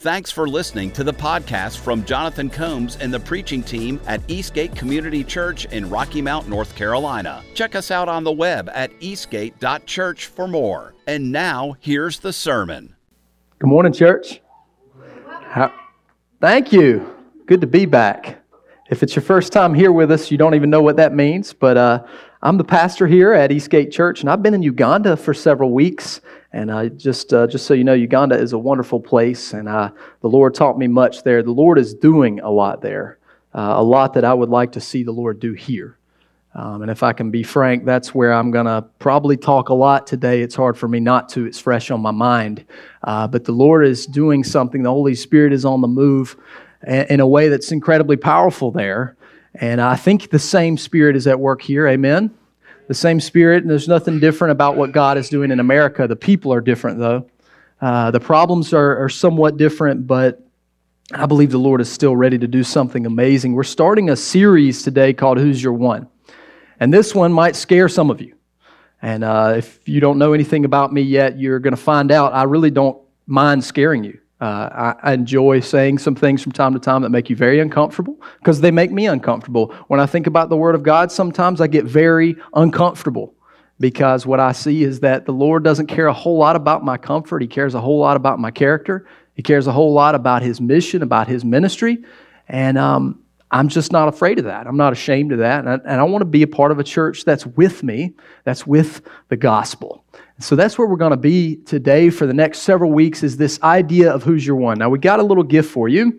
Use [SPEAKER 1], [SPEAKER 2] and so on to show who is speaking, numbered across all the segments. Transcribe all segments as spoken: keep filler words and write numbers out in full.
[SPEAKER 1] Thanks for listening to the podcast from Jonathan Combs and the preaching team at Eastgate Community Church in Rocky Mount, North Carolina. Check us out on the web at eastgate dot church for more. And now, here's the sermon.
[SPEAKER 2] Good morning, church. How, thank you. Good to be back. If it's your first time here with us, you don't even know what that means, but uh, I'm the pastor here at Eastgate Church, and I've been in Uganda for several weeks. And uh, just uh, just so you know, Uganda is a wonderful place, and uh, the Lord taught me much there. The Lord is doing a lot there, uh, a lot that I would like to see the Lord do here. Um, and if I can be frank, that's where I'm going to probably talk a lot today. It's hard for me not to. It's fresh on my mind. Uh, but the Lord is doing something. The Holy Spirit is on the move in a way that's incredibly powerful there. And I think the same Spirit is at work here. Amen? The same Spirit, and there's nothing different about what God is doing in America. The people are different, though. Uh, the problems are, are somewhat different, but I believe the Lord is still ready to do something amazing. We're starting a series today called Who's Your One? And this one might scare some of you. And uh, if you don't know anything about me yet, you're going to find out I really don't mind scaring you. Uh, I, I enjoy saying some things from time to time that make you very uncomfortable because they make me uncomfortable. When I think about the Word of God, sometimes I get very uncomfortable because what I see is that the Lord doesn't care a whole lot about my comfort. He cares a whole lot about my character. He cares a whole lot about His mission, about His ministry. And um, I'm just not afraid of that. I'm not ashamed of that. And I, and I want to be a part of a church that's with me, that's with the gospel. So that's where we're going to be today for the next several weeks is this idea of who's your one. Now, we got a little gift for you.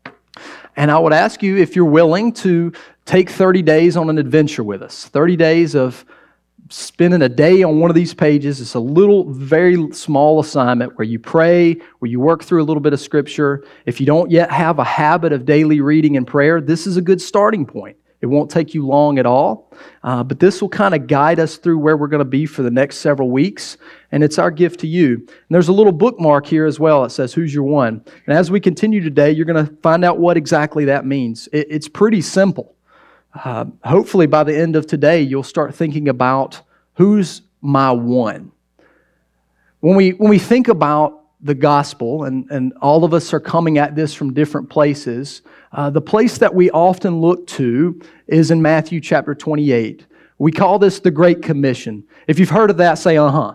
[SPEAKER 2] And I would ask you if you're willing to take thirty days on an adventure with us. thirty days of spending a day on one of these pages. It's a little, very small assignment where you pray, where you work through a little bit of Scripture. If you don't yet have a habit of daily reading and prayer, this is a good starting point. It won't take you long at all, uh, but this will kind of guide us through where we're going to be for the next several weeks, and it's our gift to you. And there's a little bookmark here as well that says, Who's Your One? And as we continue today, you're going to find out what exactly that means. It, it's pretty simple. Uh, hopefully by the end of today, you'll start thinking about who's my one. When we when we think about the gospel, and, and all of us are coming at this from different places, uh, the place that we often look to is in Matthew chapter twenty-eight. We call this the Great Commission. If you've heard of that, say, uh-huh.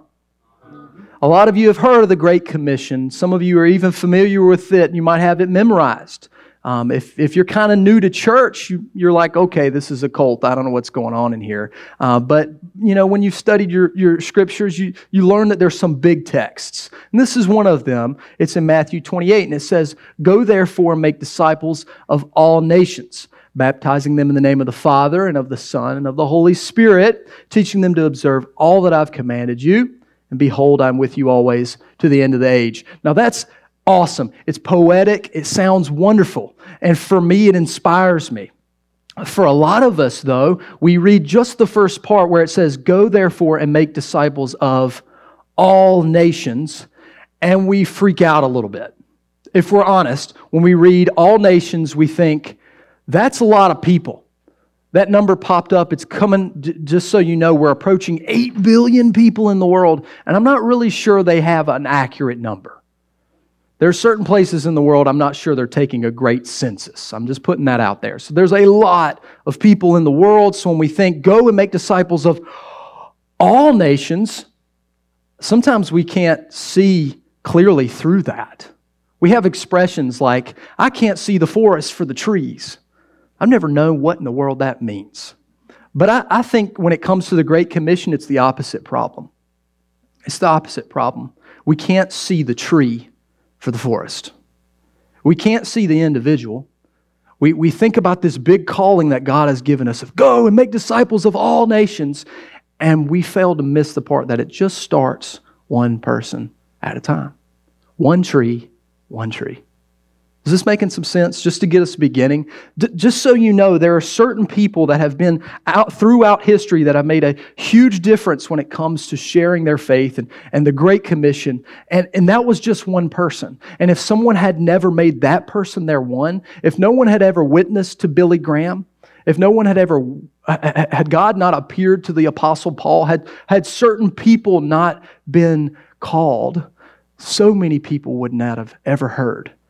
[SPEAKER 2] A lot of you have heard of the Great Commission. Some of you are even familiar with it, and you might have it memorized. Um, if, if you're kind of new to church, you, you're like, okay, this is a cult. I don't know what's going on in here. Uh, but, you know, when you've studied your, your scriptures, you, you learn that there's some big texts. And this is one of them. It's in Matthew twenty-eight, and it says, Go therefore and make disciples of all nations, baptizing them in the name of the Father and of the Son and of the Holy Spirit, teaching them to observe all that I've commanded you. And behold, I'm with you always to the end of the age. Now that's awesome. It's poetic. It sounds wonderful. And for me, it inspires me. For a lot of us, though, we read just the first part where it says, Go therefore and make disciples of all nations, and we freak out a little bit. If we're honest, when we read all nations, we think, that's a lot of people. That number popped up. It's coming, just so you know, we're approaching eight billion people in the world, and I'm not really sure they have an accurate number. There are certain places in the world I'm not sure they're taking a great census. I'm just putting that out there. So there's a lot of people in the world. So when we think, go and make disciples of all nations, sometimes we can't see clearly through that. We have expressions like, I can't see the forest for the trees. I've never known what in the world that means. But I, I think when it comes to the Great Commission, it's the opposite problem. It's the opposite problem. We can't see the tree for the forest. We can't see the individual. We, we think about this big calling that God has given us of go and make disciples of all nations, and we fail to miss the part that it just starts one person at a time. One tree, one tree. Is this making some sense? Just to get us beginning. D- just so you know, there are certain people that have been out throughout history that have made a huge difference when it comes to sharing their faith and, and the Great Commission. And, and that was just one person. And if someone had never made that person their one, if no one had ever witnessed to Billy Graham, if no one had ever, had God not appeared to the Apostle Paul, had, had certain people not been called, so many people would not have ever heard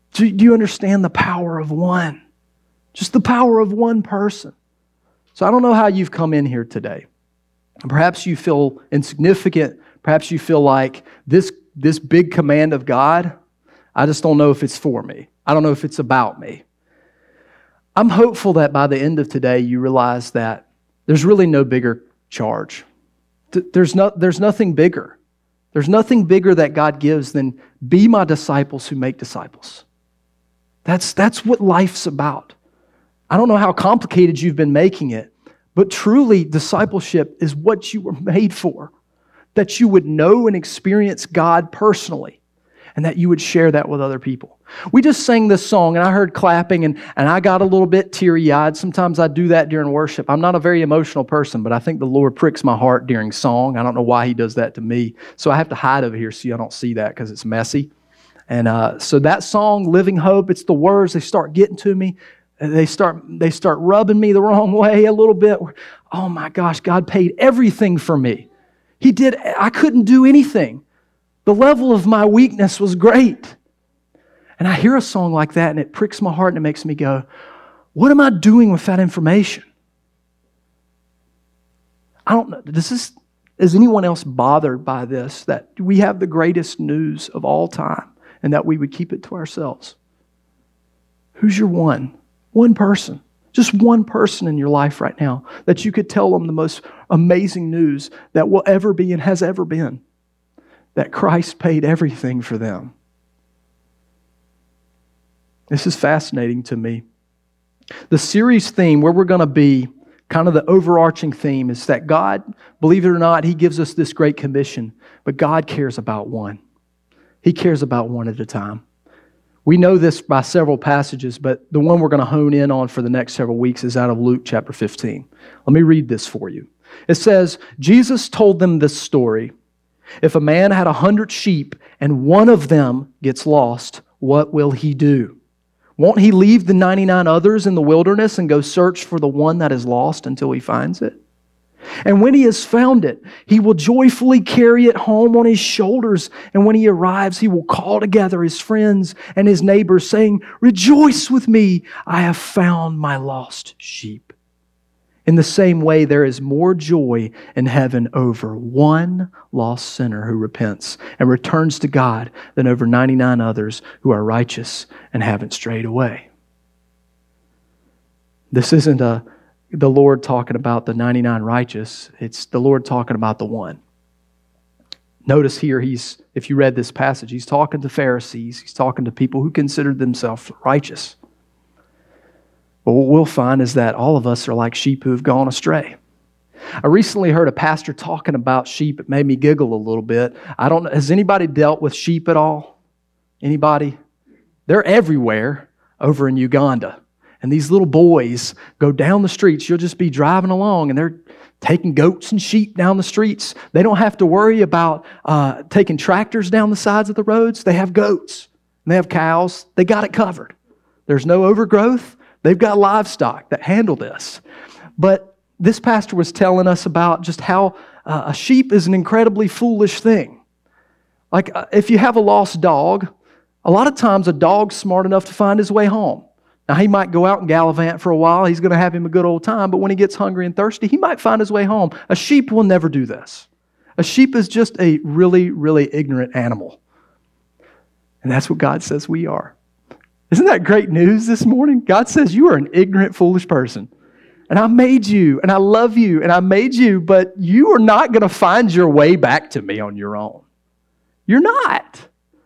[SPEAKER 2] Do, do you understand the power of one? Just the power of one person. So I don't know how you've come in here today. Perhaps you feel insignificant. Perhaps you feel like this, this big command of God, I just don't know if it's for me. I don't know if it's about me. I'm hopeful that by the end of today, you realize that there's really no bigger charge. There's, no, there's nothing bigger. There's nothing bigger that God gives than be my disciples who make disciples. That's, that's what life's about. I don't know how complicated you've been making it, but truly discipleship is what you were made for. That you would know and experience God personally, and that you would share that with other people. We just sang this song, and I heard clapping, and, and I got a little bit teary-eyed. Sometimes I do that during worship. I'm not a very emotional person, but I think the Lord pricks my heart during song. I don't know why He does that to me. So I have to hide over here so you don't see that because it's messy. And uh, so that song, Living Hope, it's the words, they start getting to me. They start, they start rubbing me the wrong way a little bit. Oh my gosh, God paid everything for me. He did, I couldn't do anything. The level of my weakness was great. And I hear a song like that and it pricks my heart and it makes me go, what am I doing with that information? I don't know. Does this, is anyone else bothered by this? That we have the greatest news of all time and that we would keep it to ourselves? Who's your one? One person. Just one person in your life right now that you could tell them the most amazing news that will ever be and has ever been. That Christ paid everything for them. This is fascinating to me. The series theme, where we're going to be, kind of the overarching theme, is that God, believe it or not, He gives us this great commission, but God cares about one. He cares about one at a time. We know this by several passages, but the one we're going to hone in on for the next several weeks is out of Luke chapter fifteen. Let me read this for you. It says, Jesus told them this story. If a man had a hundred sheep and one of them gets lost, what will he do? Won't he leave the ninety-nine others in the wilderness and go search for the one that is lost until he finds it? And when he has found it, he will joyfully carry it home on his shoulders. And when he arrives, he will call together his friends and his neighbors, saying, "Rejoice with me, I have found my lost sheep." In the same way, there is more joy in heaven over one lost sinner who repents and returns to God than over ninety-nine others who are righteous and haven't strayed away. This isn't a the Lord talking about the ninety-nine righteous. It's the Lord talking about the one. Notice here, he's, if you read this passage, he's talking to Pharisees. He's talking to people who considered themselves righteous. But what we'll find is that all of us are like sheep who have gone astray. I recently heard a pastor talking about sheep. It made me giggle a little bit. I don't know, has anybody dealt with sheep at all? Anybody? They're everywhere over in Uganda. And these little boys go down the streets. You'll just be driving along and they're taking goats and sheep down the streets. They don't have to worry about uh, taking tractors down the sides of the roads. They have goats and they have cows. They got it covered. There's no overgrowth. They've got livestock that handle this. But this pastor was telling us about just how uh, a sheep is an incredibly foolish thing. Like uh, if you have a lost dog, a lot of times a dog's smart enough to find his way home. Now, he might go out and gallivant for a while. He's going to have him a good old time. But when he gets hungry and thirsty, he might find his way home. A sheep will never do this. A sheep is just a really, really ignorant animal. And that's what God says we are. Isn't that great news this morning? God says you are an ignorant, foolish person. And I made you, and I love you, and I made you, but you are not going to find your way back to me on your own. You're not.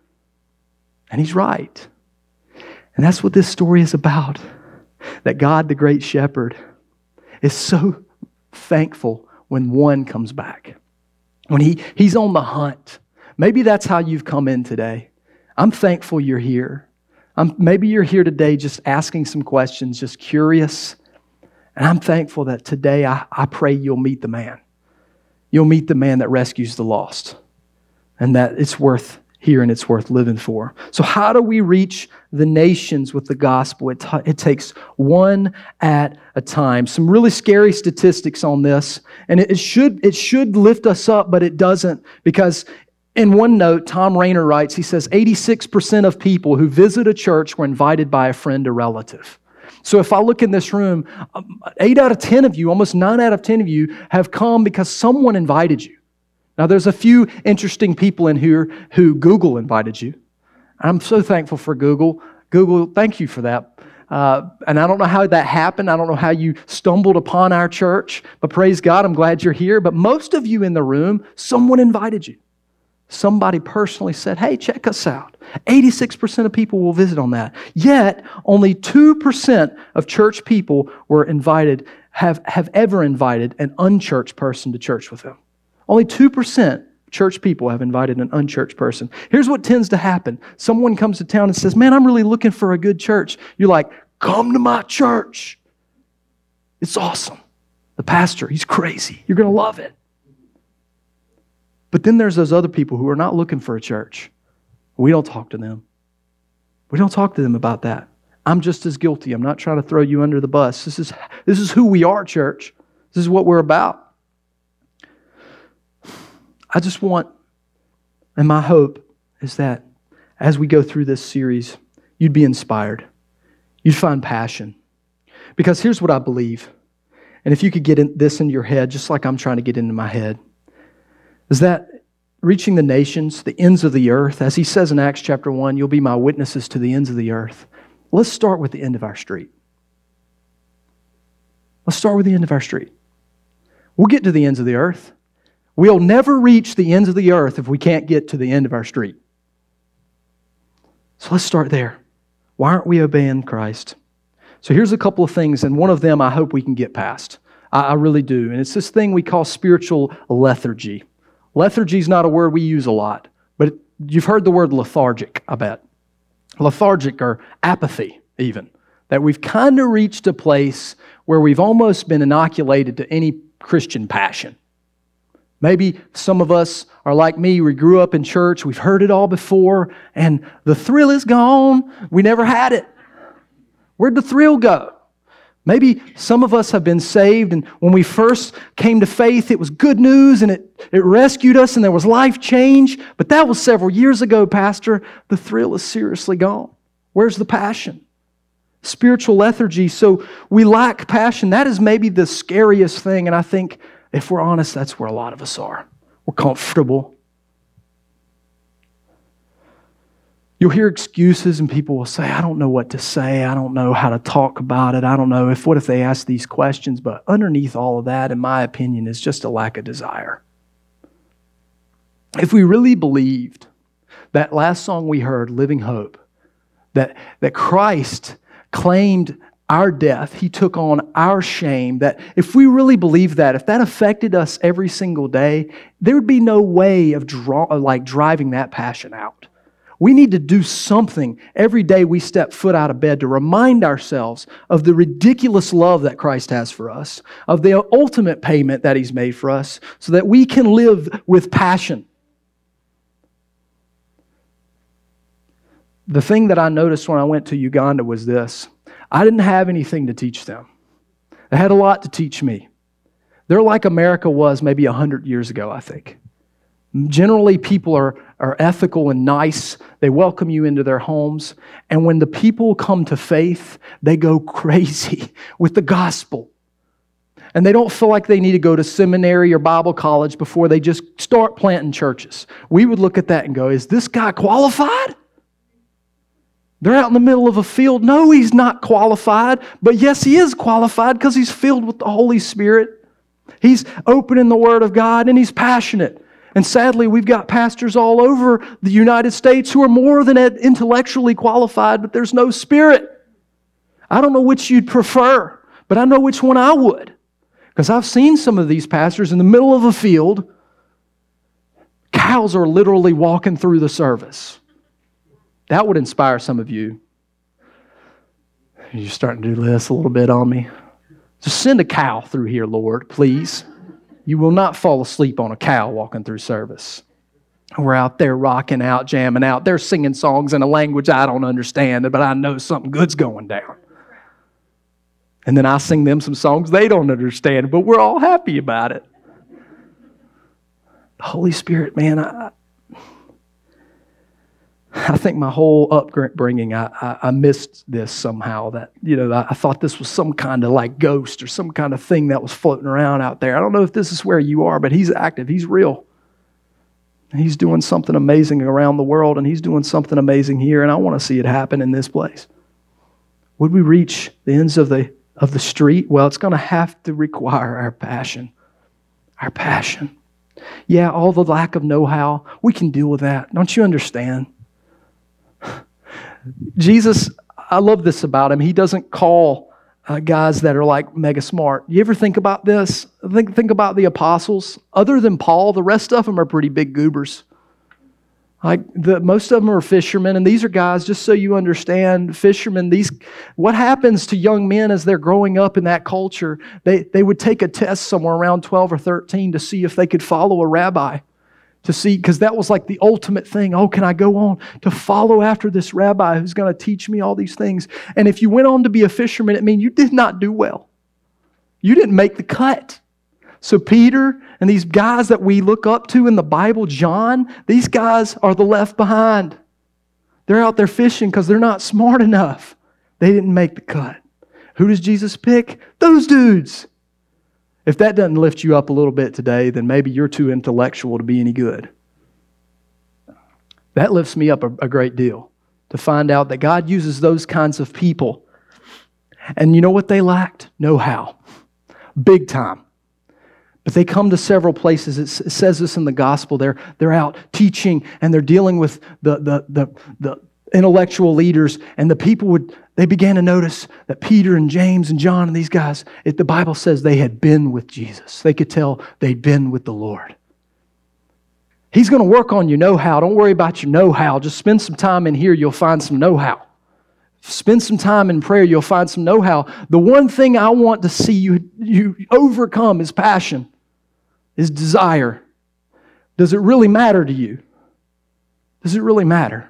[SPEAKER 2] And He's right. And that's what this story is about. That God, the great shepherd, is so thankful when one comes back. When he, He's on the hunt. Maybe that's how you've come in today. I'm thankful you're here. I'm, maybe you're here today just asking some questions, just curious. And I'm thankful that today I, I pray you'll meet the man. You'll meet the man that rescues the lost. And that it's worth here and it's worth living for. So how do we reach the nations with the gospel? It, t- it takes one at a time. Some really scary statistics on this, and it, it should it should lift us up, but it doesn't, because In one note, Tom Rainer writes, he says, eighty-six percent of people who visit a church were invited by a friend or relative. So if I look in this room, eight out of ten of you, almost nine out of ten of you have come because someone invited you. Now there's a few interesting people in here who Google invited you. I'm so thankful for Google. Google, thank you for that. Uh, and I don't know how that happened. I don't know how you stumbled upon our church, but praise God, I'm glad you're here. But most of you in the room, someone invited you. Somebody personally said, hey, check us out. eighty-six percent of people will visit on that. Yet, only two percent of church people were invited, have, have ever invited an unchurched person to church with them. Only two percent of church people have invited an unchurched person. Here's what tends to happen. Someone comes to town and says, man, I'm really looking for a good church. You're like, come to my church. It's awesome. The pastor, he's crazy. You're going to love it. But then there's those other people who are not looking for a church. We don't talk to them. We don't talk to them about that. I'm just as guilty. I'm not trying to throw you under the bus. This is, this is who we are, church. This is what we're about. I just want, and my hope is that as we go through this series, you'd be inspired. You'd find passion. Because here's what I believe. And if you could get in, this into your head, just like I'm trying to get into my head, is that reaching the nations, the ends of the earth, as he says in Acts chapter one, you'll be my witnesses to the ends of the earth. Let's start with the end of our street. Let's start with the end of our street. We'll get to the ends of the earth. We'll never reach the ends of the earth if we can't get to the end of our street. So let's start there. Why aren't we obeying Christ? So here's a couple of things, and one of them I hope we can get past. I, I really do. And it's this thing we call spiritual lethargy. Lethargy is not a word we use a lot, but you've heard the word lethargic, I bet. Lethargic or apathy, even. That we've kind of reached a place where we've almost been inoculated to any Christian passion. Maybe some of us are like me. We grew up in church. We've heard it all before, and the thrill is gone. We never had it. Where'd the thrill go? Maybe some of us have been saved, and when we first came to faith, it was good news, and it, it rescued us, and there was life change. But that was several years ago, Pastor. The thrill is seriously gone. Where's the passion? Spiritual lethargy. So we lack passion. That is maybe the scariest thing, and I think, if we're honest, that's where a lot of us are. We're comfortable. You'll hear excuses and people will say, I don't know what to say. I don't know how to talk about it. I don't know if, what if they ask these questions? But underneath all of that, in my opinion, is just a lack of desire. If we really believed that last song we heard, Living Hope, that, that Christ claimed our death, He took on our shame, that if we really believed that, if that affected us every single day, there would be no way of draw, like driving that passion out. We need to do something every day we step foot out of bed to remind ourselves of the ridiculous love that Christ has for us, of the ultimate payment that He's made for us, so that we can live with passion. The thing that I noticed when I went to Uganda was this. I didn't have anything to teach them. They had a lot to teach me. They're like America was maybe a hundred years ago, I think. Generally, people are, are ethical and nice. They welcome you into their homes. And when the people come to faith, they go crazy with the gospel. And they don't feel like they need to go to seminary or Bible college before they just start planting churches. We would look at that and go, is this guy qualified? They're out in the middle of a field. No, he's not qualified. But yes, he is qualified because he's filled with the Holy Spirit. He's opening the Word of God and he's passionate. And sadly, we've got pastors all over the United States who are more than intellectually qualified, but there's no spirit. I don't know which you'd prefer, but I know which one I would. Because I've seen some of these pastors in the middle of a field. Cows are literally walking through the service. That would inspire some of you. You're starting to do this a little bit on me. Just send a cow through here, Lord, please. You will not fall asleep on a cow walking through service. We're out there rocking out, jamming out. They're singing songs in a language I don't understand, but I know something good's going down. And then I sing them some songs they don't understand, but we're all happy about it. The Holy Spirit, man, I, I think my whole upbringing, I, I, I missed this somehow. That, you know, I, I thought this was some kind of like ghost or some kind of thing that was floating around out there. I don't know if this is where you are, but he's active. He's real. He's doing something amazing around the world, and he's doing something amazing here, and I want to see it happen in this place. Would we reach the ends of the of the street? Well, it's going to have to require our passion. Our passion. Yeah, all the lack of know-how, we can deal with that. Don't you understand? Jesus, I love this about him. He doesn't call uh, guys that are like mega smart. You ever think about this? Think, think about the apostles. Other than Paul, the rest of them are pretty big goobers. Like the, most of them are fishermen, and these are guys, just so you understand, fishermen, these, what happens to young men as they're growing up in that culture, they, they would take a test somewhere around twelve or thirteen to see if they could follow a rabbi. To see, because that was like the ultimate thing. Oh, can I go on to follow after this rabbi who's going to teach me all these things? And if you went on to be a fisherman, it means you did not do well. You didn't make the cut. So Peter and these guys that we look up to in the Bible, John, these guys are the left behind. They're out there fishing because they're not smart enough. They didn't make the cut. Who does Jesus pick? Those dudes. If that doesn't lift you up a little bit today, then maybe you're too intellectual to be any good. That lifts me up a, a great deal, to find out that God uses those kinds of people. And you know what they lacked? Know-how. Big time. But they come to several places. It says this in the gospel. They're, they're out teaching, and they're dealing with the, the, the, the intellectual leaders, and the people would, they began to notice that Peter and James and John and these guys, it, the Bible says they had been with Jesus. They could tell they'd been with the Lord. He's going to work on your know-how. Don't worry about your know-how. Just spend some time in here, you'll find some know-how. Spend some time in prayer, you'll find some know-how. The one thing I want to see you, you overcome is passion, is desire. Does it really matter to you? Does it really matter?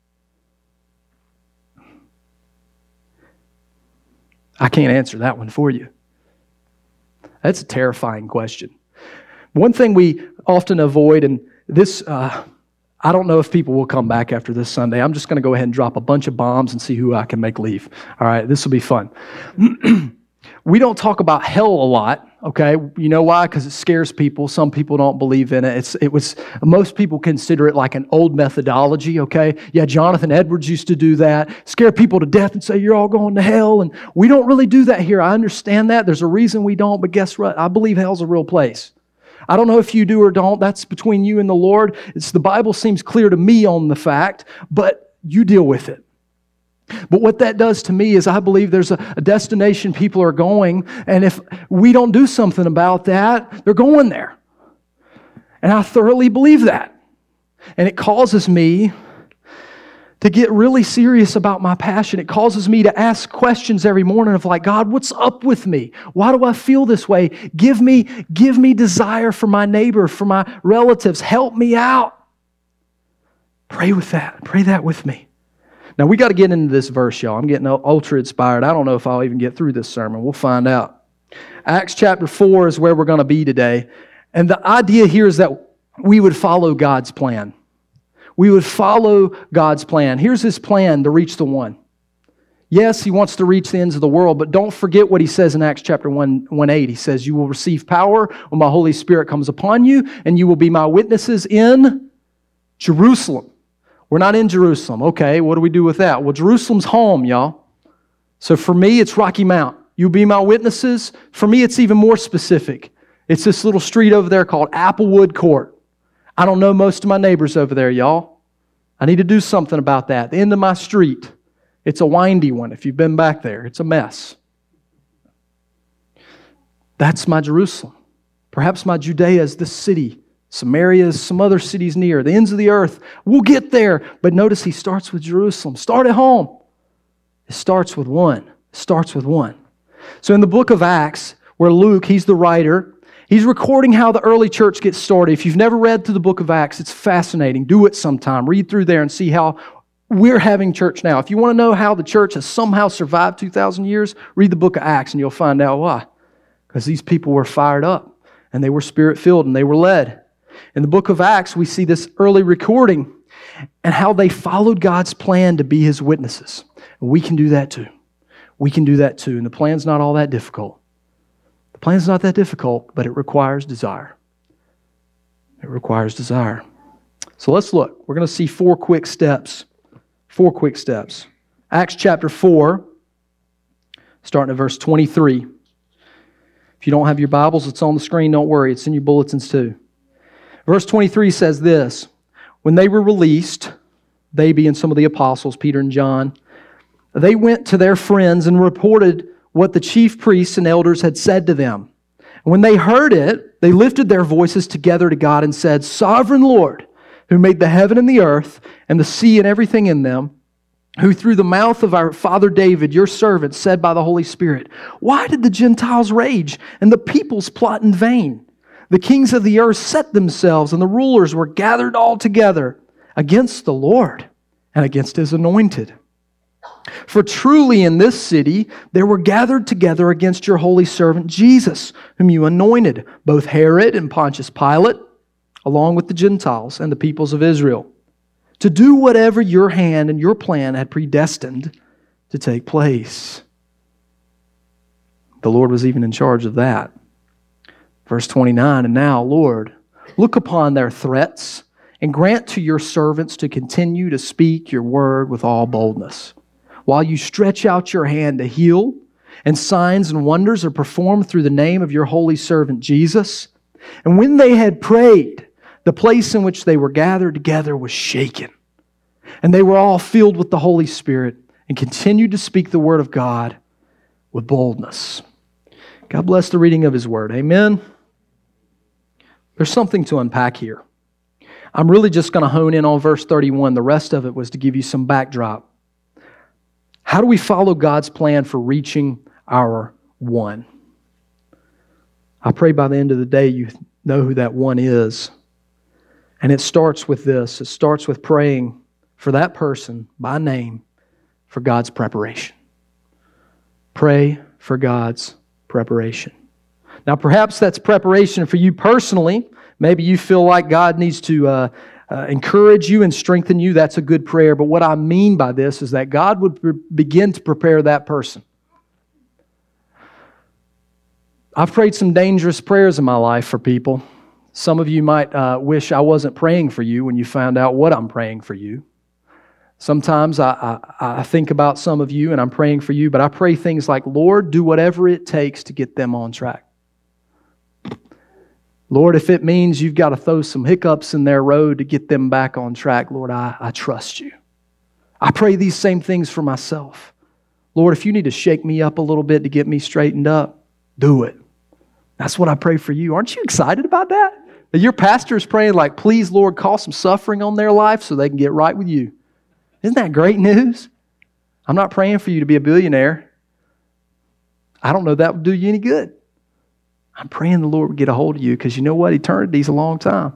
[SPEAKER 2] I can't answer that one for you. That's a terrifying question. One thing we often avoid, and this, uh, I don't know if people will come back after this Sunday. I'm just going to go ahead and drop a bunch of bombs and see who I can make leave. All right, this will be fun. We don't talk about hell a lot, okay? You know why? Because it scares people. Some people don't believe in it. It's, it was, most people consider it like an old methodology, okay? Yeah, Jonathan Edwards used to do that. Scare people to death and say, you're all going to hell. And we don't really do that here. I understand that. There's a reason we don't, but guess what? I believe hell's a real place. I don't know if you do or don't. That's between you and the Lord. It's the Bible seems clear to me on the fact, but you deal with it. But what that does to me is I believe there's a, a destination people are going, and if we don't do something about that, they're going there. And I thoroughly believe that. And it causes me to get really serious about my passion. It causes me to ask questions every morning of like, God, what's up with me? Why do I feel this way? Give me, give me desire for my neighbor, for my relatives. Help me out. Pray with that. Pray that with me. Now, we got to get into this verse, y'all. I'm getting ultra inspired. I don't know if I'll even get through this sermon. We'll find out. Acts chapter four is where we're going to be today. And the idea here is that we would follow God's plan. We would follow God's plan. Here's His plan to reach the one. Yes, He wants to reach the ends of the world, but don't forget what He says in Acts chapter one, one eight. He says, you will receive power when my Holy Spirit comes upon you, and you will be my witnesses in Jerusalem. We're not in Jerusalem. Okay, what do we do with that? Well, Jerusalem's home, y'all. So for me, it's Rocky Mount. You'll be my witnesses. For me, it's even more specific. It's this little street over there called Applewood Court. I don't know most of my neighbors over there, y'all. I need to do something about that. The end of my street. It's a windy one. If you've been back there, it's a mess. That's my Jerusalem. Perhaps my Judea is this city. Samaria is some other cities near, the ends of the earth. We'll get there. But notice he starts with Jerusalem. Start at home. It starts with one. It starts with one. So in the book of Acts, where Luke, he's the writer, he's recording how the early church gets started. If you've never read through the book of Acts, it's fascinating. Do it sometime. Read through there and see how we're having church now. If you want to know how the church has somehow survived two thousand years, read the book of Acts and you'll find out why. Because these people were fired up and they were spirit-filled and they were led. In the book of Acts, we see this early recording. and how they followed God's plan to be His witnesses. And we can do that too. We can do that too. And the plan's not all that difficult. The plan's not that difficult, but it requires desire. It requires desire. So let's look. We're going to see four quick steps. Four quick steps. Acts chapter four, starting at verse twenty-three. If you don't have your Bibles, it's on the screen. Don't worry. It's in your bulletins too. Verse twenty-three says this: when they were released, they being some of the apostles, Peter and John, they went to their friends and reported what the chief priests and elders had said to them. And when they heard it, they lifted their voices together to God and said, "Sovereign Lord, who made the heaven and the earth and the sea and everything in them, who through the mouth of our father David, your servant, said by the Holy Spirit, why did the Gentiles rage and the peoples plot in vain? The kings of the earth set themselves, and the rulers were gathered all together against the Lord and against His anointed. For truly in this city there were gathered together against your holy servant Jesus, whom you anointed, both Herod and Pontius Pilate, along with the Gentiles and the peoples of Israel, to do whatever your hand and your plan had predestined to take place." The Lord was even in charge of that. Verse twenty-nine, "And now, Lord, look upon their threats and grant to your servants to continue to speak your word with all boldness, while you stretch out your hand to heal, and signs and wonders are performed through the name of your holy servant Jesus." And when they had prayed, the place in which they were gathered together was shaken, and they were all filled with the Holy Spirit and continued to speak the word of God with boldness. God bless the reading of His word. Amen. There's something to unpack here. I'm really just going to hone in on verse thirty-one. The rest of it was to give you some backdrop. How do we follow God's plan for reaching our one? I pray by the end of the day you know who that one is. And it starts with this. It starts with praying for that person by name for God's preparation. Pray for God's preparation. Now, perhaps that's preparation for you personally. Maybe you feel like God needs to uh, uh, encourage you and strengthen you. That's a good prayer. But what I mean by this is that God would pre- begin to prepare that person. I've prayed some dangerous prayers in my life for people. Some of you might uh, wish I wasn't praying for you when you found out what I'm praying for you. Sometimes I, I, I think about some of you and I'm praying for you, but I pray things like, Lord, do whatever it takes to get them on track. Lord, if it means you've got to throw some hiccups in their road to get them back on track, Lord, I, I trust you. I pray these same things for myself. Lord, if you need to shake me up a little bit to get me straightened up, do it. That's what I pray for you. Aren't you excited about that? That your pastor is praying like, please, Lord, cause some suffering on their life so they can get right with you. Isn't that great news? I'm not praying for you to be a billionaire. I don't know that would do you any good. I'm praying the Lord would get a hold of you because you know what? Eternity's a long time.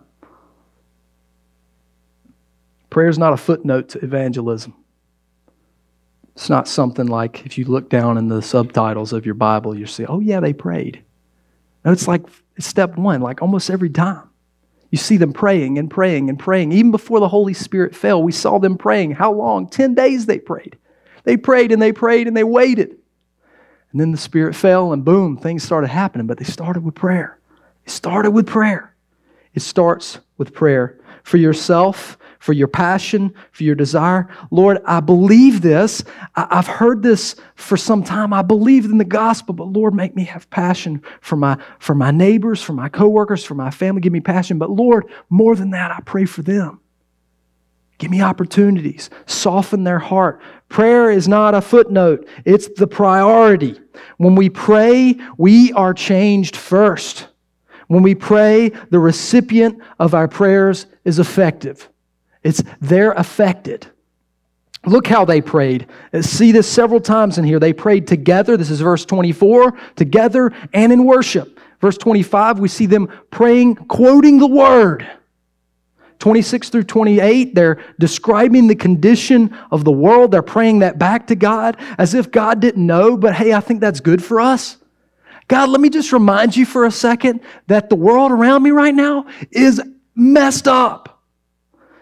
[SPEAKER 2] Prayer is not a footnote to evangelism. It's not something like if you look down in the subtitles of your Bible, you see, oh yeah, they prayed. No, it's like it's step one, like almost every time. You see them praying and praying and praying. Even before the Holy Spirit fell, we saw them praying. How long? Ten days they prayed. They prayed and they prayed and they waited. And then the Spirit fell and boom, things started happening. But they started with prayer. It started with prayer. It starts with prayer. For yourself, for your passion, for your desire. Lord, I believe this. I've heard this for some time. I believe in the gospel, but Lord, make me have passion for my, for my neighbors, for my coworkers, for my family. Give me passion. But Lord, more than that, I pray for them. Give me opportunities. Soften their heart. Prayer is not a footnote. It's the priority. When we pray, we are changed first. When we pray, the recipient of our prayers is effective. It's they're affected. Look how they prayed. See this several times in here. They prayed together. This is verse twenty-four. Together and in worship. Verse twenty-five, we see them praying, quoting the word. twenty-six through twenty-eight, they're describing the condition of the world. They're praying that back to God as if God didn't know, but hey, I think that's good for us. God, let me just remind you for a second that the world around me right now is messed up.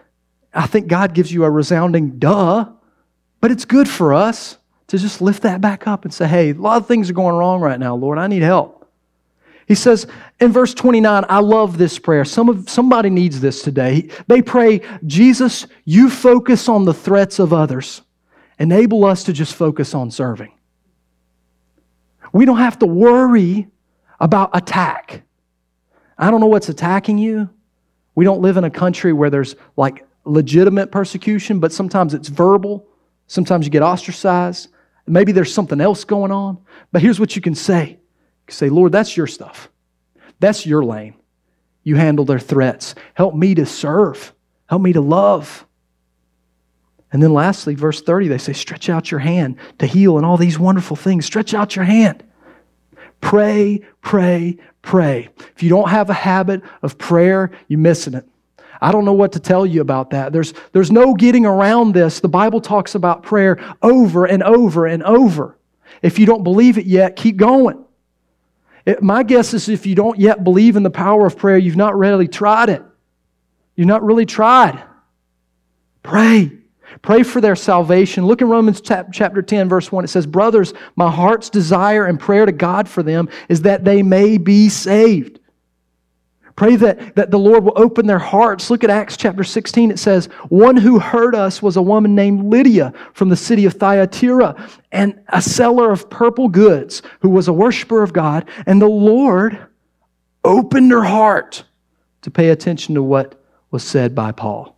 [SPEAKER 2] I think God gives you a resounding duh, but it's good for us to just lift that back up and say, hey, a lot of things are going wrong right now, Lord. I need help. He says in verse twenty-nine, I love this prayer. Some of, somebody needs this today. They pray, Jesus, you focus on the threats of others. Enable us to just focus on serving. We don't have to worry about attack. I don't know what's attacking you. We don't live in a country where there's like legitimate persecution, but sometimes it's verbal. Sometimes you get ostracized. Maybe there's something else going on. But here's what you can say. You can say, Lord, that's your stuff. That's your lane. You handle their threats. Help me to serve. Help me to love. And then lastly, verse thirty, they say, stretch out your hand to heal and all these wonderful things. Stretch out your hand. Pray, pray, pray. If you don't have a habit of prayer, you're missing it. I don't know what to tell you about that. There's, there's no getting around this. The Bible talks about prayer over and over and over. If you don't believe it yet, keep going. It, my guess is if you don't yet believe in the power of prayer, you've not really tried it. You've not really tried. Pray. Pray for their salvation. Look in Romans chapter ten, verse one. It says, brothers, my heart's desire and prayer to God for them is that they may be saved. Pray that, that the Lord will open their hearts. Look at Acts chapter sixteen. It says, one who heard us was a woman named Lydia from the city of Thyatira, and a seller of purple goods who was a worshiper of God. And the Lord opened her heart to pay attention to what was said by Paul.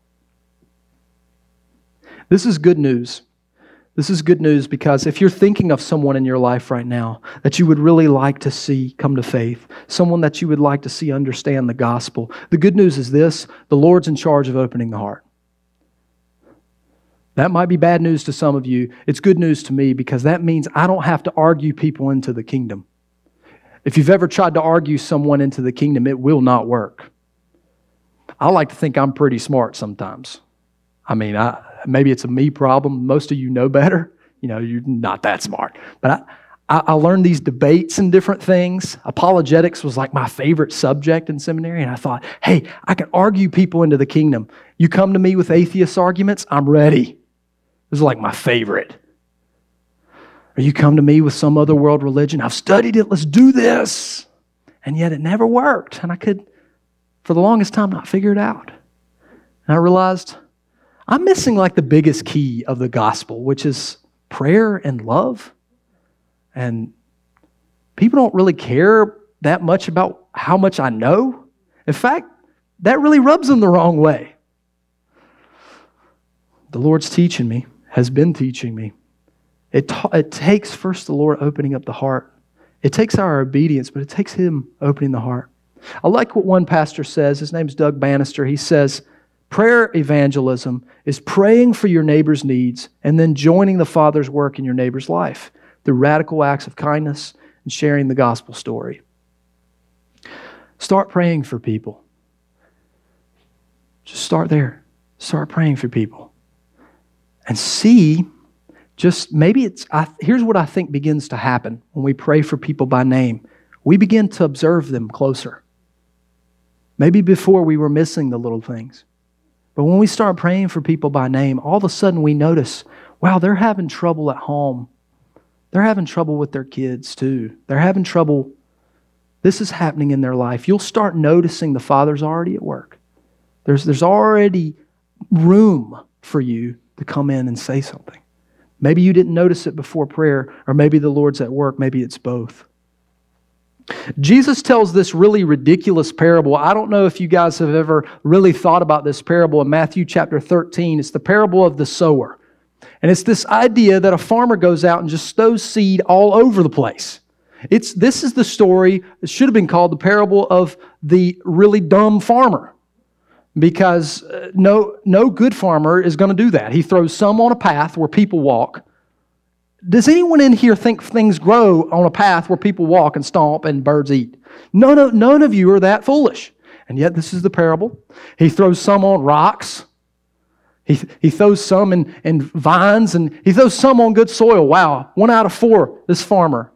[SPEAKER 2] This is good news. This is good news because if you're thinking of someone in your life right now that you would really like to see come to faith, someone that you would like to see understand the gospel, the good news is this: the Lord's in charge of opening the heart. That might be bad news to some of you. It's good news to me because that means I don't have to argue people into the kingdom. If you've ever tried to argue someone into the kingdom, it will not work. I like to think I'm pretty smart sometimes. I mean, I... Maybe it's a me problem. Most of you know better. You know, you're not that smart. But I, I, I learned these debates and different things. Apologetics was like my favorite subject in seminary. And I thought, hey, I can argue people into the kingdom. You come to me with atheist arguments, I'm ready. This is like my favorite. Or you come to me with some other world religion, I've studied it, let's do this. And yet it never worked. And I could, for the longest time, not figure it out. And I realized I'm missing like the biggest key of the gospel, which is prayer and love. And people don't really care that much about how much I know. In fact, that really rubs them the wrong way. The Lord's teaching me, has been teaching me. It, ta- it takes first the Lord opening up the heart. It takes our obedience, but it takes Him opening the heart. I like what one pastor says. His name's Doug Bannister. He says, prayer evangelism is praying for your neighbor's needs and then joining the Father's work in your neighbor's life through radical acts of kindness and sharing the gospel story. Start praying for people. Just start there. Start praying for people. And see, just maybe it's, I, here's what I think begins to happen when we pray for people by name. We begin to observe them closer. Maybe before we were missing the little things. But when we start praying for people by name, all of a sudden we notice, wow, they're having trouble at home. They're having trouble with their kids too. They're having trouble. This is happening in their life. You'll start noticing the Father's already at work. There's, there's already room for you to come in and say something. Maybe you didn't notice it before prayer, or maybe the Lord's at work. Maybe it's both. Jesus tells this really ridiculous parable. I don't know if you guys have ever really thought about this parable in Matthew chapter thirteen. It's the parable of the sower. And it's this idea that a farmer goes out and just sows seed all over the place. It's, this is the story, it should have been called the parable of the really dumb farmer. Because no, no good farmer is going to do that. He throws some on a path where people walk. Does anyone in here think things grow on a path where people walk and stomp and birds eat? None of, none of you are that foolish. And yet this is the parable. He throws some on rocks. He, he throws some in, in vines, and he throws some on good soil. Wow, one out of four, this farmer.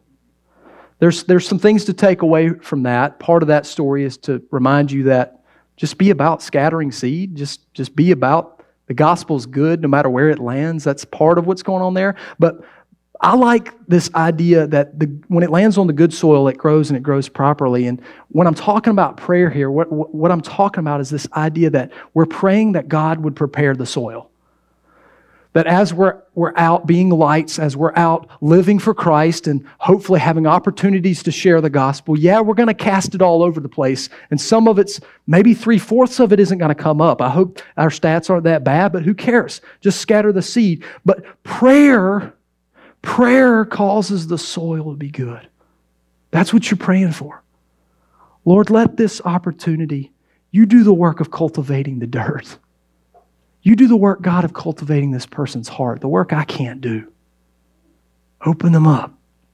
[SPEAKER 2] There's, there's some things to take away from that. Part of that story is to remind you that Just be about scattering seed. Just, just be about the gospel's good no matter where it lands. That's part of what's going on there. But I like this idea that the, when it lands on the good soil, it grows and it grows properly. And when I'm talking about prayer here, what, what I'm talking about is this idea that we're praying that God would prepare the soil. That as we're, we're out being lights, as we're out living for Christ and hopefully having opportunities to share the gospel, yeah, we're going to cast it all over the place. And some of it's, maybe three-fourths of it isn't going to come up. I hope our stats aren't that bad, but who cares? Just scatter the seed. But prayer, prayer causes the soil to be good. That's what you're praying for. Lord, let this opportunity, you do the work of cultivating the dirt. You do the work, God, of cultivating this person's heart, the work I can't do. Open them up.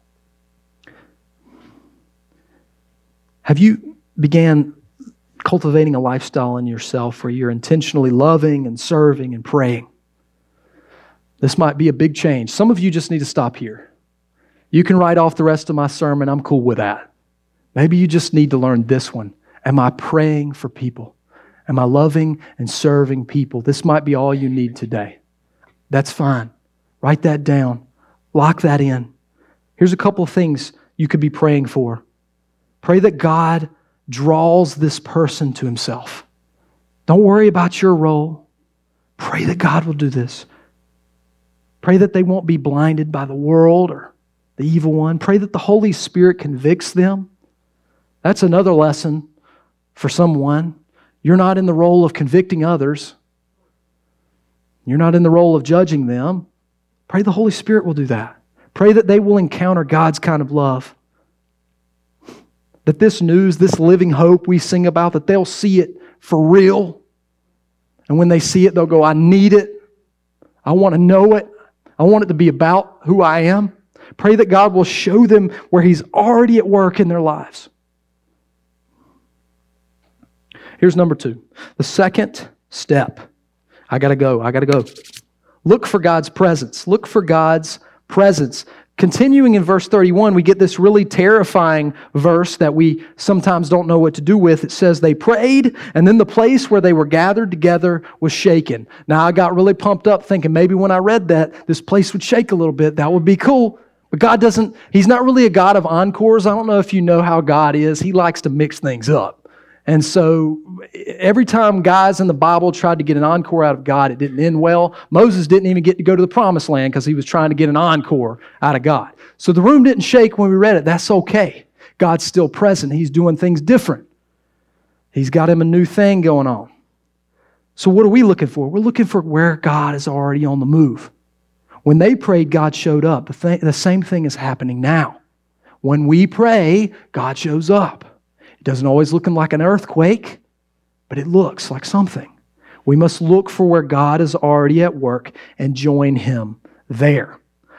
[SPEAKER 2] Have you began cultivating a lifestyle in yourself where you're intentionally loving and serving and praying? This might be a big change. Some of you just need to stop here. You can write off the rest of my sermon. I'm cool with that. Maybe you just need to learn this one. Am I praying for people? Am I loving and serving people? This might be all you need today. That's fine. Write that down. Lock that in. Here's a couple of things you could be praying for. Pray that God draws this person to Himself. Don't worry about your role. Pray that God will do this. Pray that they won't be blinded by the world or the evil one. Pray that the Holy Spirit convicts them. That's another lesson for someone. You're not in the role of convicting others. You're not in the role of judging them. Pray the Holy Spirit will do that. Pray that they will encounter God's kind of love. That this news, this living hope we sing about, that they'll see it for real. And when they see it, they'll go, I need it. I want to know it. I want it to be about who I am. Pray that God will show them where He's already at work in their lives. Here's number two. The second step. I got to go. I got to go. Look for God's presence. Look for God's presence. Continuing in verse thirty-one, we get this really terrifying verse that we sometimes don't know what to do with. It says, they prayed, and then the place where they were gathered together was shaken. Now, I got really pumped up thinking maybe when I read that, this place would shake a little bit. That would be cool. But God doesn't, He's not really a God of encores. I don't know if you know how God is. He likes to mix things up. And so every time guys in the Bible tried to get an encore out of God, it didn't end well. Moses didn't even get to go to the promised land because he was trying to get an encore out of God. So the room didn't shake when we read it. That's okay. God's still present. He's doing things different. He's got Him a new thing going on. So what are we looking for? We're looking for where God is already on the move. When they prayed, God showed up. The, th- the same thing is happening now. When we pray, God shows up. It doesn't always look like an earthquake, but it looks like something. We must look for where God is already at work and join Him there.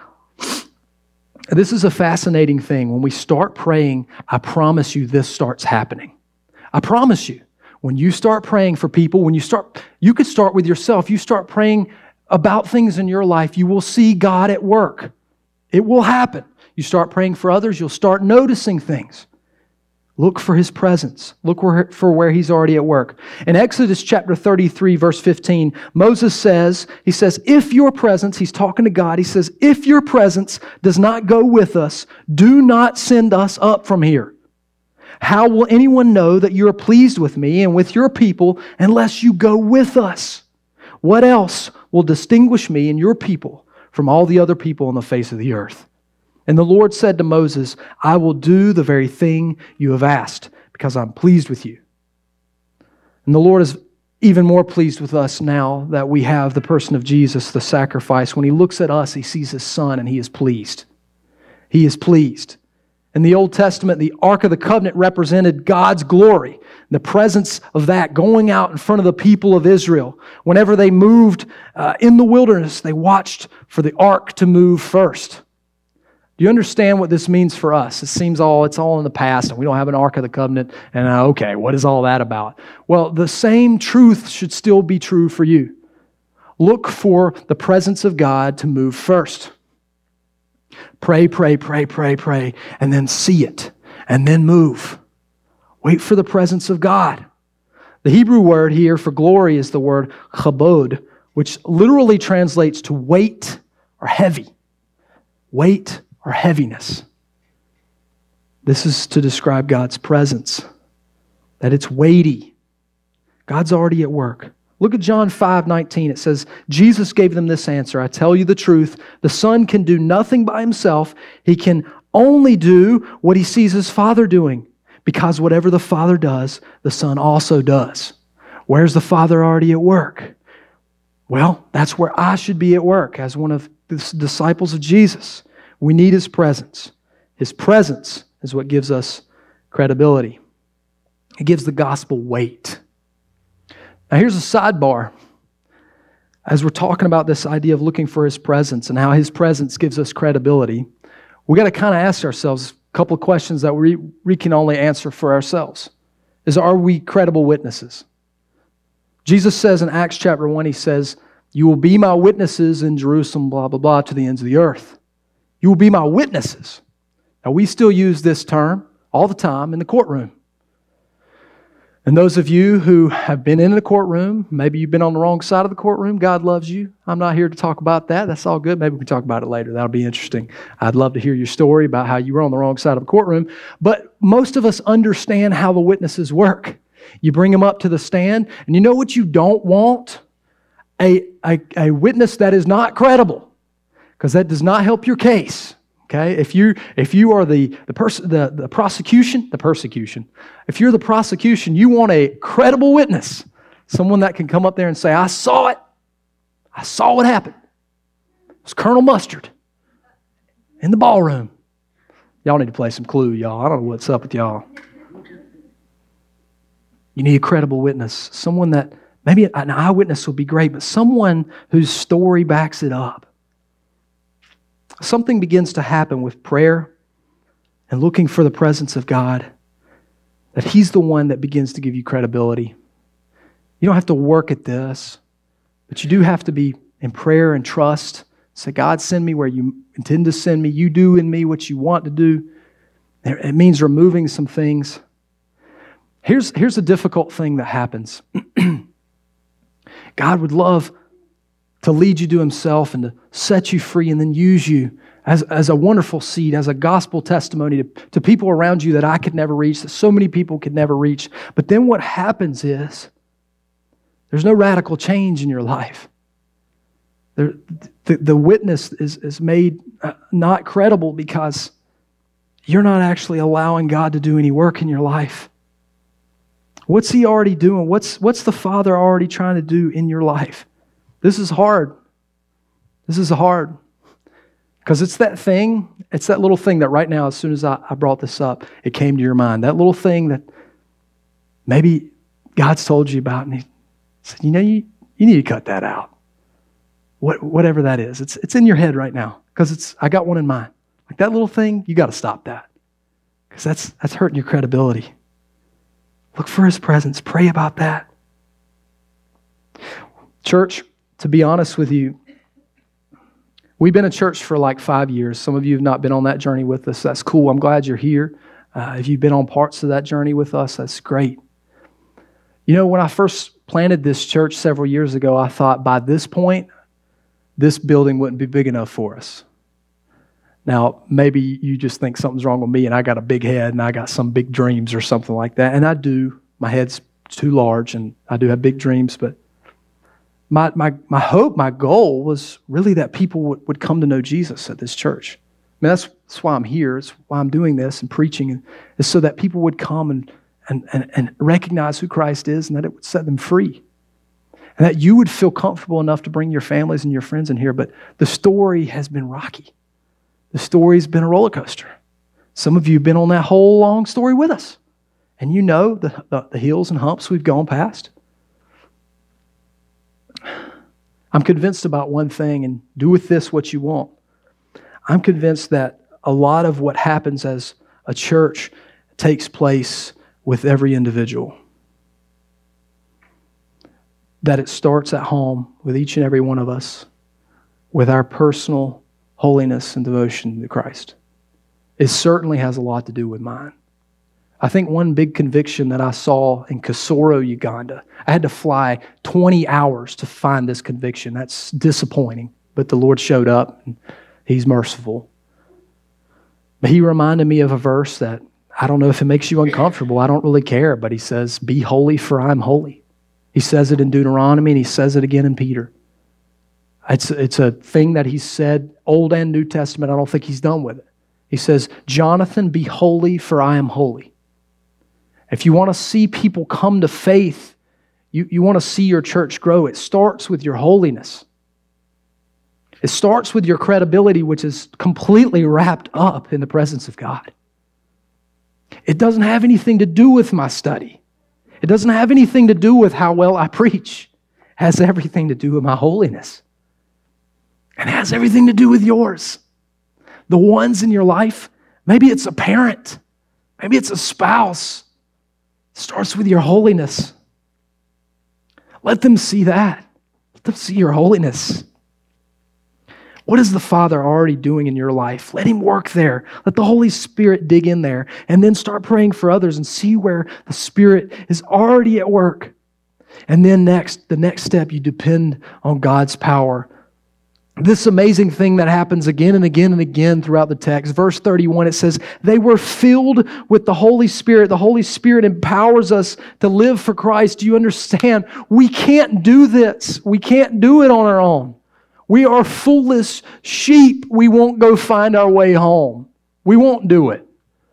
[SPEAKER 2] This is a fascinating thing. When we start praying, I promise you this starts happening. I promise you. When you start praying for people, when you start, you could start with yourself. You start praying about things in your life, you will see God at work. It will happen. You start praying for others, you'll start noticing things. Look for His presence. Look for where He's already at work. In Exodus chapter thirty-three, verse fifteen, Moses says, he says, if your presence, he's talking to God, he says, if your presence does not go with us, do not send us up from here. How will anyone know that you are pleased with me and with your people unless you go with us? What else will distinguish me and your people from all the other people on the face of the earth? And the Lord said to Moses, I will do the very thing you have asked, because I'm pleased with you. And the Lord is even more pleased with us now that we have the person of Jesus, the sacrifice. When He looks at us, He sees His Son and He is pleased. He is pleased. In the Old Testament, the Ark of the Covenant represented God's glory, the presence of that going out in front of the people of Israel. Whenever they moved uh, in the wilderness, they watched for the Ark to move first. Do you understand what this means for us? It seems all it's all in the past, and we don't have an Ark of the Covenant, and uh, okay, what is all that about? Well, the same truth should still be true for you. Look for the presence of God to move first. Pray, pray, pray, pray, pray, and then see it, and then move. Wait for the presence of God. The Hebrew word here for glory is the word chabod, which literally translates to weight or heavy. Weight or heaviness. This is to describe God's presence, that it's weighty. God's already at work. Look at John five nineteen. It says, Jesus gave them this answer, I tell you the truth, the Son can do nothing by himself. He can only do what he sees his Father doing, because whatever the Father does, the Son also does. Where's the Father already at work? Well, that's where I should be at work as one of the disciples of Jesus. We need his presence. His presence is what gives us credibility. It gives the gospel weight. Now here's a sidebar. As we're talking about this idea of looking for his presence and how his presence gives us credibility, we got to kind of ask ourselves a couple of questions that we, we can only answer for ourselves. Is, are we credible witnesses? Jesus says in Acts chapter one, he says, you will be my witnesses in Jerusalem, blah, blah, blah, to the ends of the earth. You will be my witnesses. Now, we still use this term all the time in the courtroom. And those of you who have been in the courtroom, maybe you've been on the wrong side of the courtroom, God loves you. I'm not here to talk about that. That's all good. Maybe we can talk about it later. That'll be interesting. I'd love to hear your story about how you were on the wrong side of the courtroom. But most of us understand how the witnesses work. You bring them up to the stand, and you know what you don't want? A, a, a witness that is not credible, because that does not help your case. Okay, if you if you are the the person the, the prosecution, the persecution, if you're the prosecution, you want a credible witness, someone that can come up there and say, "I saw it, I saw what happened. It was Colonel Mustard in the ballroom." Y'all need to play some Clue, y'all. I don't know what's up with y'all. You need a credible witness, someone that maybe an eyewitness would be great, but someone whose story backs it up. Something begins to happen with prayer and looking for the presence of God, that he's the one that begins to give you credibility. You don't have to work at this, but you do have to be in prayer and trust. Say, God, send me where you intend to send me. You do in me what you want to do. It means removing some things. Here's, here's a difficult thing that happens. God would love to lead you to himself and to set you free and then use you as, as a wonderful seed, as a gospel testimony to, to people around you that I could never reach, that so many people could never reach. But then what happens is there's no radical change in your life. There, the, the witness is, is made not credible because you're not actually allowing God to do any work in your life. What's he already doing? What's, what's the Father already trying to do in your life? This is hard. This is hard. Because it's that thing, it's that little thing that right now, as soon as I, I brought this up, it came to your mind. That little thing that maybe God's told you about, and he said, you know, you, you need to cut that out. What, whatever that is. It's, it's in your head right now. Because it's I got one in mind. Like that little thing, you got to stop that. Because that's, that's hurting your credibility. Look for his presence. Pray about that. Church, to be honest with you, we've been a church for like five years. Some of you have not been on that journey with us. That's cool. I'm glad you're here. Uh, if you've been on parts of that journey with us, that's great. You know, when I first planted this church several years ago, I thought by this point, this building wouldn't be big enough for us. Now, maybe you just think something's wrong with me and I got a big head and I got some big dreams or something like that. And I do. My head's too large and I do have big dreams, but My my my hope, my goal was really that people would, would come to know Jesus at this church. I mean, that's, that's why I'm here. It's why I'm doing this and preaching, is so that people would come and, and, and, and recognize who Christ is and that it would set them free. And that you would feel comfortable enough to bring your families and your friends in here. But the story has been rocky. The story's been a roller coaster. Some of you have been on that whole long story with us. And you know the, the, the hills and humps we've gone past. I'm convinced about one thing, and do with this what you want. I'm convinced that a lot of what happens as a church takes place with every individual. That it starts at home with each and every one of us, with our personal holiness and devotion to Christ. It certainly has a lot to do with mine. I think one big conviction that I saw in Kasoro, Uganda, I had to fly twenty hours to find this conviction. That's disappointing, but the Lord showed up and He's merciful. But He reminded me of a verse that I don't know if it makes you uncomfortable. I don't really care, but He says, be holy for I am holy. He says it in Deuteronomy and He says it again in Peter. It's, it's a thing that He said, Old and New Testament. I don't think He's done with it. He says, Jonathan, be holy for I am holy. If you want to see people come to faith, you, you want to see your church grow, it starts with your holiness. It starts with your credibility, which is completely wrapped up in the presence of God. It doesn't have anything to do with my study. It doesn't have anything to do with how well I preach. It has everything to do with my holiness. And it has everything to do with yours. The ones in your life, maybe it's a parent, maybe it's a spouse. It starts with your holiness. Let them see that. Let them see your holiness. What is the Father already doing in your life? Let Him work there. Let the Holy Spirit dig in there. And then start praying for others and see where the Spirit is already at work. And then next, the next step, you depend on God's power. This amazing thing that happens again and again and again throughout the text. Verse thirty-one, it says, they were filled with the Holy Spirit. The Holy Spirit empowers us to live for Christ. Do you understand? We can't do this. We can't do it on our own. We are foolish sheep. We won't go find our way home. We won't do it.